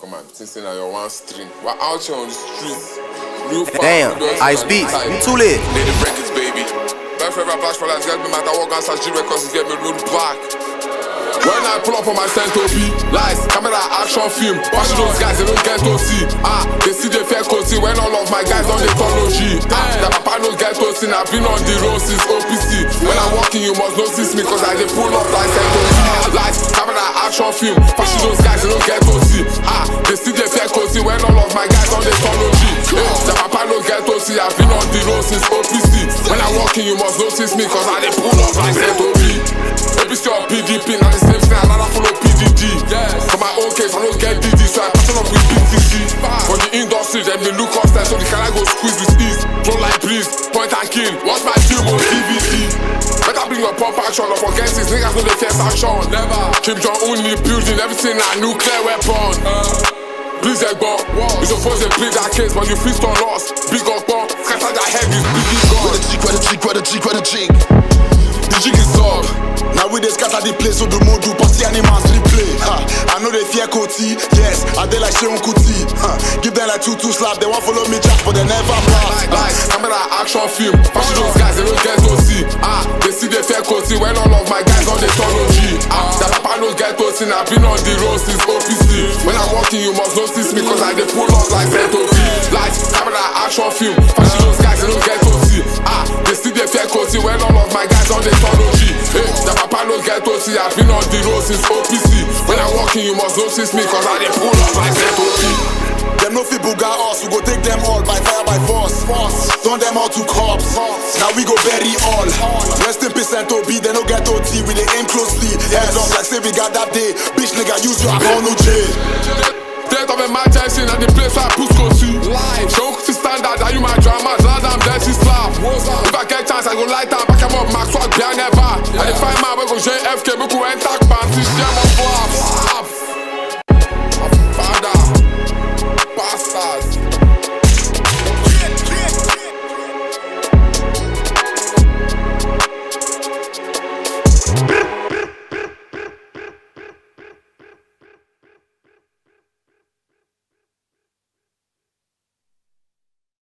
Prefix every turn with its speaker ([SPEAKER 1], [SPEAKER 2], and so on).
[SPEAKER 1] Come on, since now you're one stream. We're out here on the streets. Real
[SPEAKER 2] Damn, Ice Beats, you too lit.
[SPEAKER 1] Lady records, baby. Back forever, blast for life, get me matter what guns G records, get me road back. When I pull up on my Cento B, lies, camera, action film. Watching those guys, they don't get to see. They see the fair cozy when all of my guys on the technology. The papa knows get to see. I've been on the road since OPC. When I'm walking, you must notice me, cause I dey pull up like Cento B. Lies, camera, action film. Watching those guys, they don't get to see. They see the fair cozy when all of my guys on the technology. The papa knows get to see. I've been on the road since OPC. When I'm walking, you must notice me, cause I dey pull up like Cento B. APC or PDP, now the same thing, I rather follow PDD. For my own case, I don't get DD, so I pattern up with BTC. For the industry, them they look us there, so the can I go squeeze with ease. Don't like breeze, point and kill, watch my film on DVD. Better bring your pump action, or forget these niggas know the first action. Never. Kim Jong-un in the building, everything a nuclear weapon. Please, Egbo, you suppose they play that case, but you feast on us. Big up, scatter that head is big gun.
[SPEAKER 3] Where the cheek. The jig is up. Now we dey scatter the place so the mood do party animals replay. I know they fear Koti, yes, I dey like Sheon Kuti. Give them like 2-2 slap, they won't follow me jack, but they never blast.
[SPEAKER 1] Lies, camera, action film. Watching those guys, they don't get to see. They see the fair Koti when all of my guys on the technology. The papa knows get to see. I've been on the road since OPC. When I'm walking, you must notice me, cause I dey pull up like Cento B. Lies, camera, action film. Watching those guys, they don't get to see. They see the fair Koti when all of my guys on the technology. The papa knows get to see. I've been on the road since OPC. When I'm walking, you must notice me, cause I dey pull up like Cento B.
[SPEAKER 3] Them no fit buga us, we go take them all by fire by force. Turn them all to cops. Now we go bury all. Rest in peace Cento B, they no get OT. We dey aim closely. Heads up like say we got that day. Bitch nigga use your account no jail.
[SPEAKER 1] State of emergency and the place where I push go see. Show to standard, are you my drama? Glad I'm dirty slap. If I get chance, I go light up, back him up, Max, what behind never. And if I man, we go JFK, we go enter, man, see, share my flaps.